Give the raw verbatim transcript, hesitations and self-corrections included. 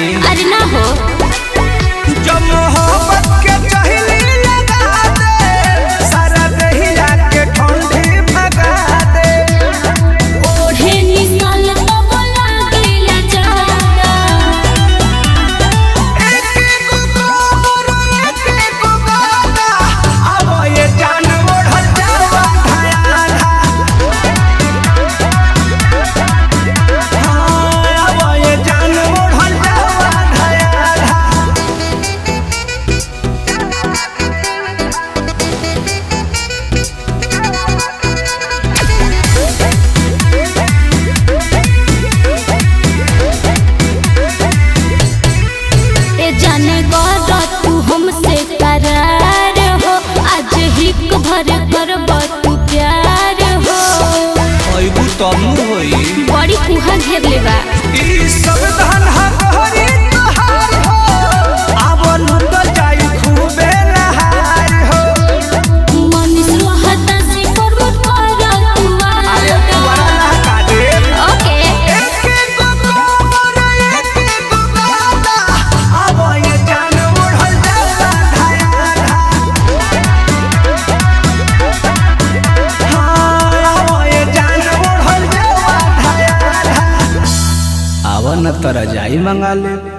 अरे ना हो जब मोहब्बत के चहली लगा दे सारा दहिया के ठंडी भगा दे ओढ़े निकाल तो बोला गेला जाता एक एक गोबर एक एक गोदा अब ये जान ओढ़ल जावा धाया हाँ अब ये जान ओढ़ल जावा धाया ए जाने गौरा तू हमसे करार हो आज हिक भर करब तू प्यार हो अइबू तब होई बड़ी कुहा घेर लेबा ई सब धन हरी तोहार हो अब लुट जाई खूबे नहार हो मनीष रोहता से प्रमोट कर तू अरे पुआरा ना का दे ओके एक एक गोबर एक एक गोदा अब ये जान ओढ़ल जावा धाया हाँ अब ये जान ओढ़ल जावा धाया आवा न तरा जाई मंगा ले